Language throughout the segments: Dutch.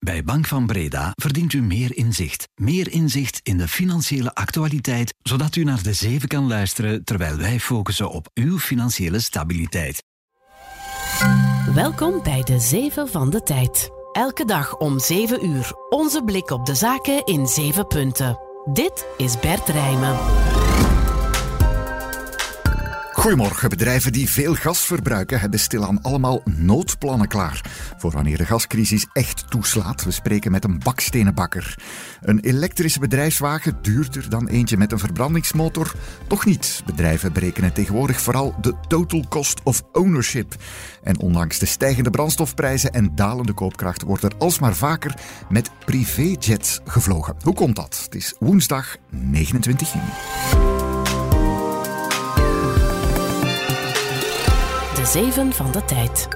Bij Bank van Breda verdient u meer inzicht. Meer inzicht in de financiële actualiteit, zodat u naar de 7 kan luisteren terwijl wij focussen op uw financiële stabiliteit. Welkom bij de 7 van de tijd. Elke dag om 7 uur. Onze blik op de zaken in 7 punten. Dit is Bert Rijmen. Goedemorgen. Bedrijven die veel gas verbruiken hebben stilaan allemaal noodplannen klaar voor wanneer de gascrisis echt toeslaat. We spreken met een bakstenenbakker. Een elektrische bedrijfswagen duurder dan eentje met een verbrandingsmotor? Toch niet. Bedrijven berekenen tegenwoordig vooral de total cost of ownership. En ondanks de stijgende brandstofprijzen en dalende koopkracht wordt er alsmaar vaker met privéjets gevlogen. Hoe komt dat? Het is woensdag 29 juni. De 7 van de tijd.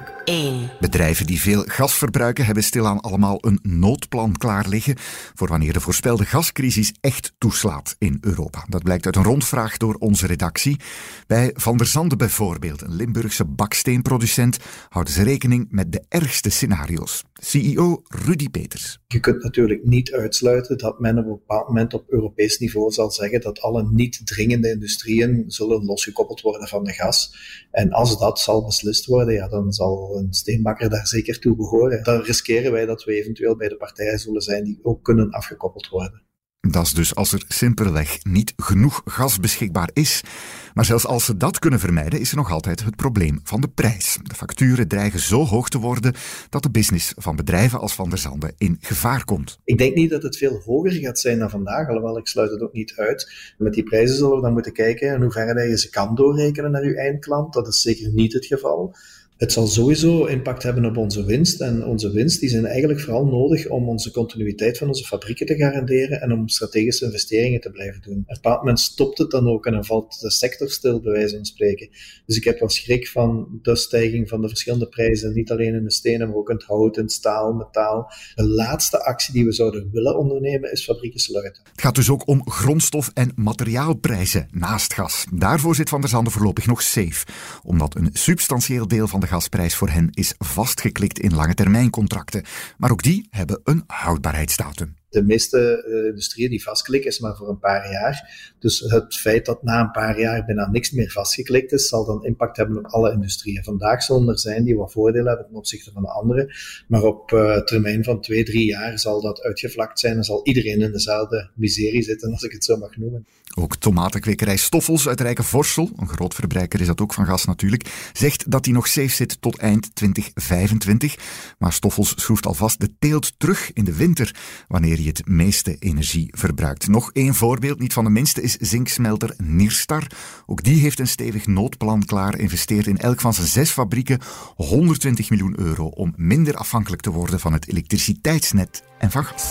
1. Bedrijven die veel gas verbruiken hebben stilaan allemaal een noodplan klaar liggen voor wanneer de voorspelde gascrisis echt toeslaat in Europa. Dat blijkt uit een rondvraag door onze redactie. Bij Van der Zande bijvoorbeeld, een Limburgse baksteenproducent, houden ze rekening met de ergste scenario's. CEO Rudy Peters. Je kunt natuurlijk niet uitsluiten dat men op een bepaald moment op Europees niveau zal zeggen dat alle niet dringende industrieën zullen losgekoppeld worden van de gas. En als dat zal beslist worden, ja, dan zal een steenbakker daar zeker toe behoren. Dan riskeren wij dat we eventueel bij de partijen zullen zijn die ook kunnen afgekoppeld worden. Dat is dus als er simpelweg niet genoeg gas beschikbaar is. Maar zelfs als ze dat kunnen vermijden, is er nog altijd het probleem van de prijs. De facturen dreigen zo hoog te worden dat de business van bedrijven als Van der Zande in gevaar komt. Ik denk niet dat het veel hoger gaat zijn dan vandaag, alhoewel ik sluit het ook niet uit. Met die prijzen zullen we dan moeten kijken in hoeverre je ze kan doorrekenen naar uw eindklant. Dat is zeker niet het geval. Het zal sowieso impact hebben op onze winst. En onze winst die zijn eigenlijk vooral nodig om onze continuïteit van onze fabrieken te garanderen en om strategische investeringen te blijven doen. Op een bepaald moment stopt het dan ook en dan valt de sector stil, bij wijze van spreken. Dus ik heb wel schrik van de stijging van de verschillende prijzen, niet alleen in de stenen, maar ook in het hout, in het staal, metaal. De laatste actie die we zouden willen ondernemen is fabrieken sluiten. Het gaat dus ook om grondstof- en materiaalprijzen naast gas. Daarvoor zit Van der Zande voorlopig nog safe, omdat een substantieel deel van de gasprijs voor hen is vastgeklikt in lange termijncontracten. Maar ook die hebben een houdbaarheidsdatum. De meeste industrieën die vastklikken is maar voor een paar jaar. Dus het feit dat na een paar jaar bijna niks meer vastgeklikt is, zal dan impact hebben op alle industrieën. Vandaag zullen er zijn die wat voordelen hebben ten opzichte van de andere. Maar op termijn van 2-3 jaar zal dat uitgevlakt zijn en zal iedereen in dezelfde miserie zitten, als ik het zo mag noemen. Ook tomatenkwekerij Stoffels uit Rijkenvorsel, een groot verbruiker is dat ook van gas natuurlijk, zegt dat hij nog safe zit tot eind 2025. Maar Stoffels schroeft alvast de teelt terug in de winter, wanneer je het meeste energie verbruikt. Nog één voorbeeld, niet van de minste, is zinksmelter Nirstar. Ook die heeft een stevig noodplan klaar, investeert in elk van zijn 6 fabrieken 120 miljoen euro om minder afhankelijk te worden van het elektriciteitsnet en van gas.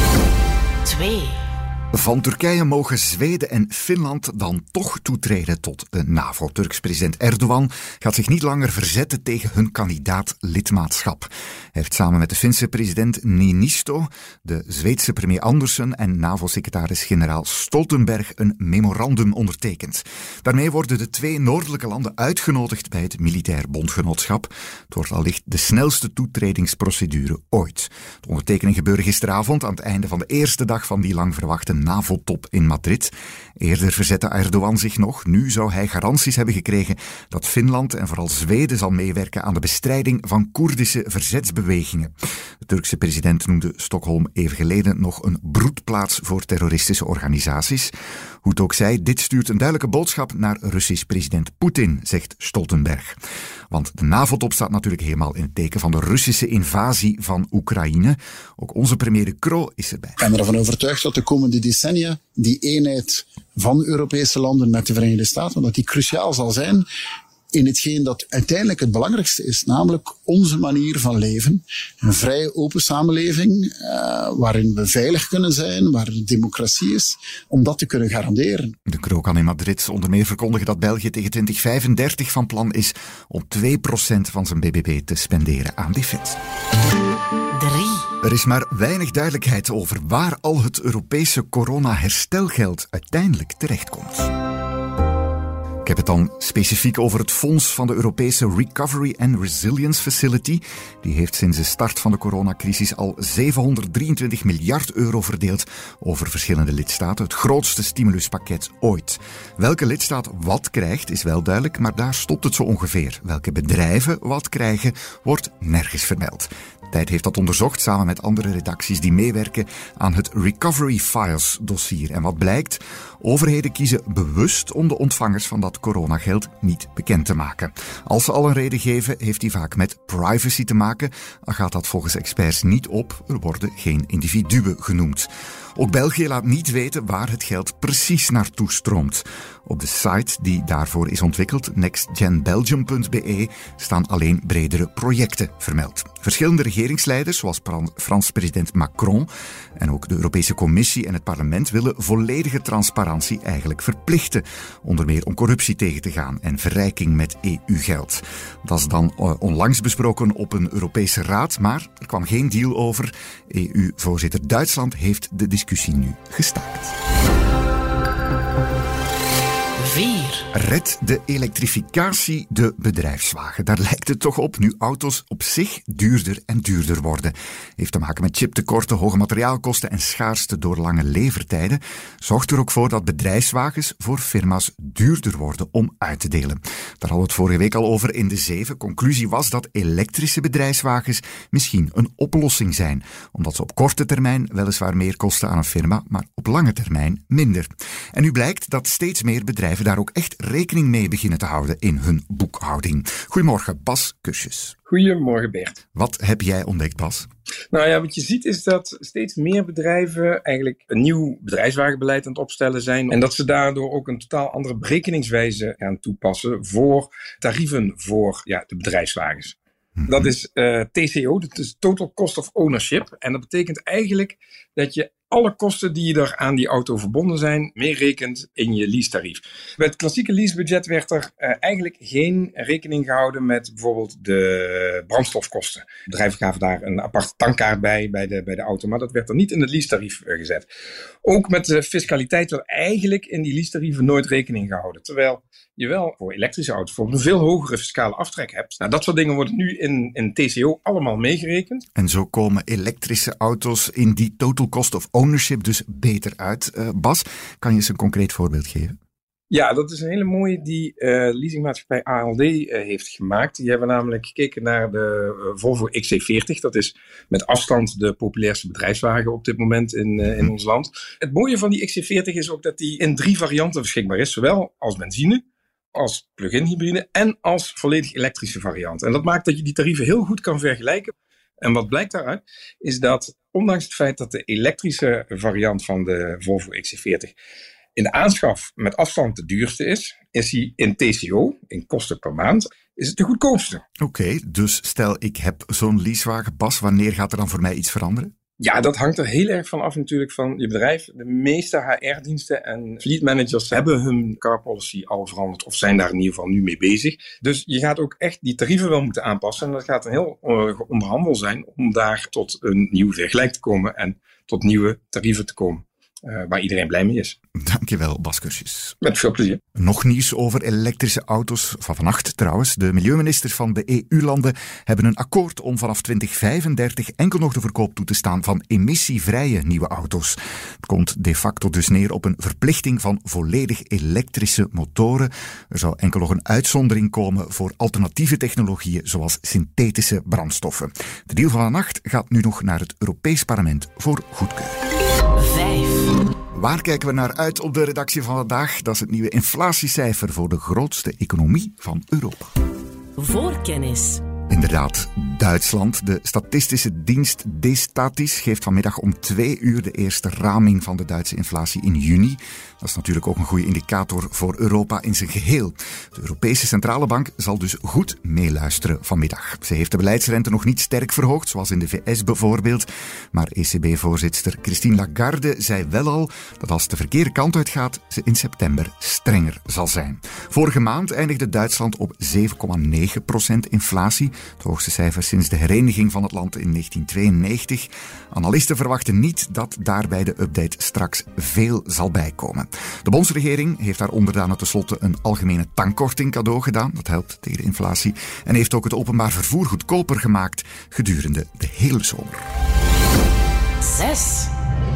2. Van Turkije mogen Zweden en Finland dan toch toetreden tot de NAVO. Turks president Erdogan gaat zich niet langer verzetten tegen hun kandidaat-lidmaatschap. Hij heeft samen met de Finse president Niinisto, de Zweedse premier Andersson en NAVO-secretaris-generaal Stoltenberg een memorandum ondertekend. Daarmee worden de 2 noordelijke landen uitgenodigd bij het militair bondgenootschap. Het wordt allicht de snelste toetredingsprocedure ooit. De ondertekening gebeurde gisteravond aan het einde van de eerste dag van die lang verwachte NAVO-top in Madrid. Eerder verzette Erdogan zich nog. Nu zou hij garanties hebben gekregen dat Finland en vooral Zweden zal meewerken aan de bestrijding van Koerdische verzetsbewegingen. De Turkse president noemde Stockholm even geleden nog een broedplaats voor terroristische organisaties. Hoe het ook zij, dit stuurt een duidelijke boodschap naar Russisch president Poetin, zegt Stoltenberg. Want de NAVO-top staat natuurlijk helemaal in het teken van de Russische invasie van Oekraïne. Ook onze premier De Croo is erbij. Ik ben ervan overtuigd dat de komende decennia die eenheid van Europese landen met de Verenigde Staten, dat die cruciaal zal zijn in hetgeen dat uiteindelijk het belangrijkste is, namelijk onze manier van leven. Een vrije, open samenleving, waarin we veilig kunnen zijn, waar er democratie is, om dat te kunnen garanderen. De Croo kan in Madrid onder meer verkondigen dat België tegen 2035 van plan is om 2% van zijn bbp te spenderen aan defensie. 3. Er is maar weinig duidelijkheid over waar al het Europese corona-herstelgeld uiteindelijk terechtkomt. Ik heb het dan specifiek over het fonds van de Europese Recovery and Resilience Facility. Die heeft sinds de start van de coronacrisis al 723 miljard euro verdeeld over verschillende lidstaten. Het grootste stimuluspakket ooit. Welke lidstaat wat krijgt is wel duidelijk, maar daar stopt het zo ongeveer. Welke bedrijven wat krijgen, wordt nergens vermeld. Tijd heeft dat onderzocht samen met andere redacties die meewerken aan het Recovery Files dossier. En wat blijkt? Overheden kiezen bewust om de ontvangers van dat coronageld niet bekend te maken. Als ze al een reden geven, heeft die vaak met privacy te maken. Dan gaat dat volgens experts niet op. Er worden geen individuen genoemd. Ook België laat niet weten waar het geld precies naartoe stroomt. Op de site die daarvoor is ontwikkeld, nextgenbelgium.be, staan alleen bredere projecten vermeld. Verschillende regeringsleiders, zoals Frans president Macron en ook de Europese Commissie en het parlement, willen volledige transparantie eigenlijk verplichten. Onder meer om corruptie tegen te gaan en verrijking met EU-geld. Dat is dan onlangs besproken op een Europese raad, maar er kwam geen deal over. EU-voorzitter Duitsland heeft de discussie nu gestaakt. 4. Red de elektrificatie de bedrijfswagen. Daar lijkt het toch op nu auto's op zich duurder en duurder worden. Heeft te maken met chiptekorten, hoge materiaalkosten en schaarste door lange levertijden. Zorgt er ook voor dat bedrijfswagens voor firma's duurder worden om uit te delen. Daar hadden we het vorige week al over in de 7. Conclusie was dat elektrische bedrijfswagens misschien een oplossing zijn. Omdat ze op korte termijn weliswaar meer kosten aan een firma, maar op lange termijn minder. En nu blijkt dat steeds meer bedrijven daar ook echt rekening mee beginnen te houden in hun boekhouding. Goedemorgen, Bas Kursjes. Goedemorgen, Bert. Wat heb jij ontdekt, Bas? Nou ja, wat je ziet is dat steeds meer bedrijven eigenlijk een nieuw bedrijfswagenbeleid aan het opstellen zijn. En dat ze daardoor ook een totaal andere berekeningswijze gaan toepassen voor tarieven voor de bedrijfswagens. Dat is TCO, dat is Total Cost of Ownership. En dat betekent eigenlijk dat je alle kosten die er aan die auto verbonden zijn, meerekent in je leasetarief. Bij het klassieke leasebudget werd er eigenlijk geen rekening gehouden met bijvoorbeeld de brandstofkosten. Bedrijven gaven daar een aparte tankkaart bij de auto, maar dat werd er niet in het leasetarief gezet. Ook met de fiscaliteit werd eigenlijk in die leasetarieven nooit rekening gehouden. Terwijl je wel voor elektrische auto's voor een veel hogere fiscale aftrek hebt. Nou, dat soort dingen worden nu in TCO allemaal meegerekend. En zo komen elektrische auto's in die Total Cost of Ownership dus beter uit. Bas, kan je eens een concreet voorbeeld geven? Ja, dat is een hele mooie die leasingmaatschappij ALD heeft gemaakt. Die hebben namelijk gekeken naar de Volvo XC40. Dat is met afstand de populairste bedrijfswagen op dit moment in ons land. Het mooie van die XC40 is ook dat die in 3 varianten beschikbaar is. Zowel als benzine, als plug-in hybride en als volledig elektrische variant. En dat maakt dat je die tarieven heel goed kan vergelijken. En wat blijkt daaruit is dat ondanks het feit dat de elektrische variant van de Volvo XC40 in de aanschaf met afstand de duurste is hij in TCO, in kosten per maand, is het de goedkoopste. Oké, dus stel ik heb zo'n leasewagen, Bas, wanneer gaat er dan voor mij iets veranderen? Ja, dat hangt er heel erg van af natuurlijk van je bedrijf. De meeste HR-diensten en fleet managers hebben hun car policy al veranderd of zijn daar in ieder geval nu mee bezig. Dus je gaat ook echt die tarieven wel moeten aanpassen en dat gaat een heel onderhandel zijn om daar tot een nieuw vergelijk te komen en tot nieuwe tarieven te komen. Waar iedereen blij mee is. Dankjewel, Bas Kursjes. Met veel plezier. Nog nieuws over elektrische auto's. Van vannacht trouwens. De milieuministers van de EU-landen hebben een akkoord om vanaf 2035 enkel nog de verkoop toe te staan van emissievrije nieuwe auto's. Het komt de facto dus neer op een verplichting van volledig elektrische motoren. Er zou enkel nog een uitzondering komen voor alternatieve technologieën zoals synthetische brandstoffen. De deal van vannacht gaat nu nog naar het Europees Parlement voor goedkeuring. 5. Waar kijken we naar uit op de redactie van vandaag? Dat is het nieuwe inflatiecijfer voor de grootste economie van Europa. Voorkennis. Inderdaad, Duitsland. De statistische dienst Destatis geeft vanmiddag om 2 uur de eerste raming van de Duitse inflatie in juni. Dat is natuurlijk ook een goede indicator voor Europa in zijn geheel. De Europese Centrale Bank zal dus goed meeluisteren vanmiddag. Ze heeft de beleidsrente nog niet sterk verhoogd, zoals in de VS bijvoorbeeld. Maar ECB-voorzitter Christine Lagarde zei wel al dat als de verkeerde kant uitgaat, ze in september strenger zal zijn. Vorige maand eindigde Duitsland op 7,9% inflatie. Het hoogste cijfer sinds de hereniging van het land in 1992. Analisten verwachten niet dat daar bij de update straks veel zal bijkomen. De bondsregering heeft haar onderdanen tenslotte een algemene tankkorting cadeau gedaan. Dat helpt tegen de inflatie. En heeft ook het openbaar vervoer goedkoper gemaakt gedurende de hele zomer. 6.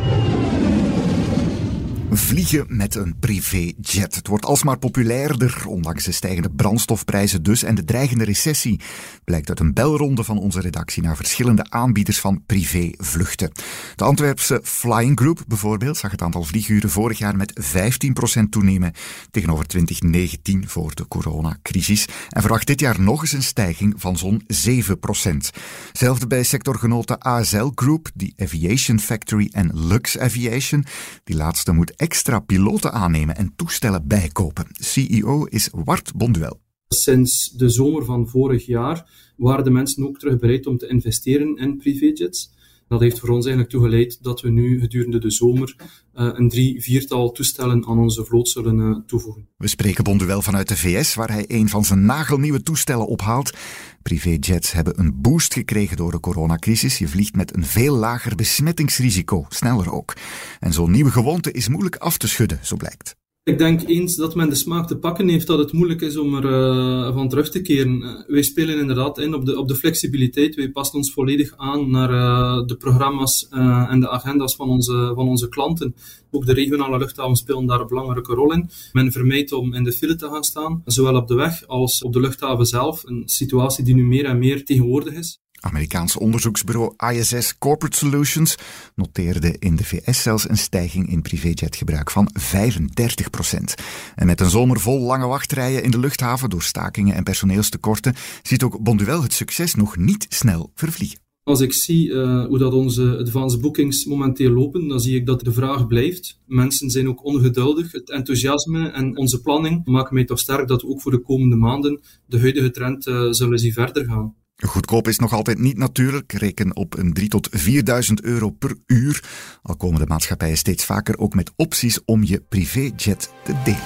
Vliegen met een privéjet. Het wordt alsmaar populairder, ondanks de stijgende brandstofprijzen dus en de dreigende recessie. Blijkt uit een belronde van onze redactie naar verschillende aanbieders van privévluchten. De Antwerpse Flying Group bijvoorbeeld zag het aantal vlieguren vorig jaar met 15% toenemen tegenover 2019 voor de coronacrisis en verwacht dit jaar nog eens een stijging van zo'n 7%. Zelfde bij sectorgenoten ASL Group, die Aviation Factory en Lux Aviation. Die laatste moet extra piloten aannemen en toestellen bijkopen. CEO is Wart Bonduel. Sinds de zomer van vorig jaar waren de mensen ook terug bereid om te investeren in privéjets. Dat heeft voor ons eigenlijk toegeleid dat we nu gedurende de zomer een 3-4-tal toestellen aan onze vloot zullen toevoegen. We spreken Bonduel vanuit de VS, waar hij een van zijn nagelnieuwe toestellen ophaalt. Privéjets hebben een boost gekregen door de coronacrisis. Je vliegt met een veel lager besmettingsrisico, sneller ook. En zo'n nieuwe gewoonte is moeilijk af te schudden, zo blijkt. Ik denk eens dat men de smaak te pakken heeft dat het moeilijk is om er van terug te keren. Wij spelen inderdaad in op de flexibiliteit. Wij passen ons volledig aan naar de programma's en de agenda's van onze klanten. Ook de regionale luchthavens spelen daar een belangrijke rol in. Men vermijdt om in de file te gaan staan, zowel op de weg als op de luchthaven zelf. Een situatie die nu meer en meer tegenwoordig is. Amerikaans onderzoeksbureau ISS Corporate Solutions noteerde in de VS zelfs een stijging in privéjetgebruik van 35%. En met een zomer vol lange wachtrijen in de luchthaven door stakingen en personeelstekorten ziet ook Bonduel het succes nog niet snel vervliegen. Als ik zie hoe dat onze advanced bookings momenteel lopen, dan zie ik dat de vraag blijft. Mensen zijn ook ongeduldig. Het enthousiasme en onze planning maken mij toch sterk dat we ook voor de komende maanden de huidige trend zullen zien verder gaan. Goedkoop is nog altijd niet natuurlijk. Reken op een 3.000 tot 4.000 euro per uur. Al komen de maatschappijen steeds vaker ook met opties om je privéjet te delen.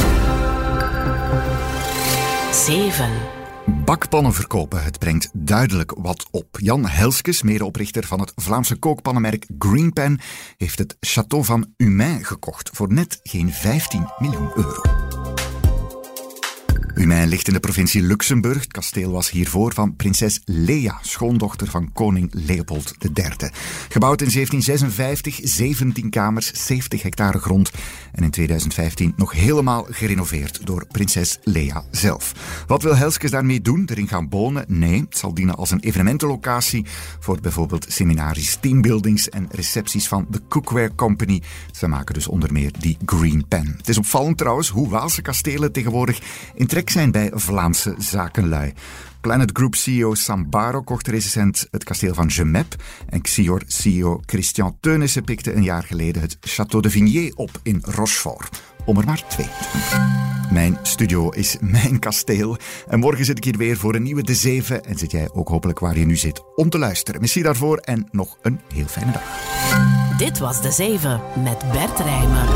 7. Bakpannen verkopen, het brengt duidelijk wat op. Jan Helskes, medeoprichter van het Vlaamse kookpannenmerk Greenpan, heeft het Château van Humain gekocht voor net geen 15 miljoen euro. Humain ligt in de provincie Luxemburg. Het kasteel was hiervoor van prinses Lea, schoondochter van koning Leopold III. Gebouwd in 1756, 17 kamers, 70 hectare grond en in 2015 nog helemaal gerenoveerd door prinses Lea zelf. Wat wil Helskes daarmee doen? Erin gaan wonen? Nee, het zal dienen als een evenementenlocatie voor bijvoorbeeld seminaries, teambuildings en recepties van de Cookware Company. Ze maken dus onder meer die Greenpan. Het is opvallend trouwens hoe Waalse kastelen tegenwoordig in trek zijn bij Vlaamse zakenlui. Planet Group CEO Sam Baro kocht recent het kasteel van Gemep en Xior CEO Christian Teunissen pikte een jaar geleden het Château de Vigné op in Rochefort. Om er maar 2 te noemen. Mijn studio is mijn kasteel en morgen zit ik hier weer voor een nieuwe De 7 en zit jij ook hopelijk waar je nu zit om te luisteren. Merci daarvoor en nog een heel fijne dag. Dit was De 7 met Bert Rijmen.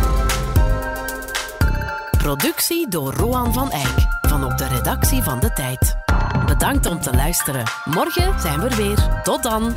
Productie door Roan van Eyck van op de redactie van De Tijd. Bedankt om te luisteren. Morgen zijn we er weer. Tot dan.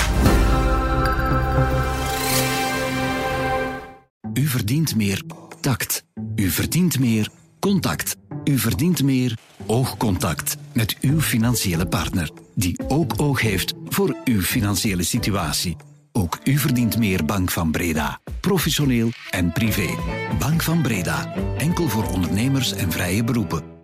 U verdient meer tact. U verdient meer contact. U verdient meer oogcontact met uw financiële partner, die ook oog heeft voor uw financiële situatie. Ook u verdient meer Bank van Breda. Professioneel en privé. Bank van Breda. Enkel voor ondernemers en vrije beroepen.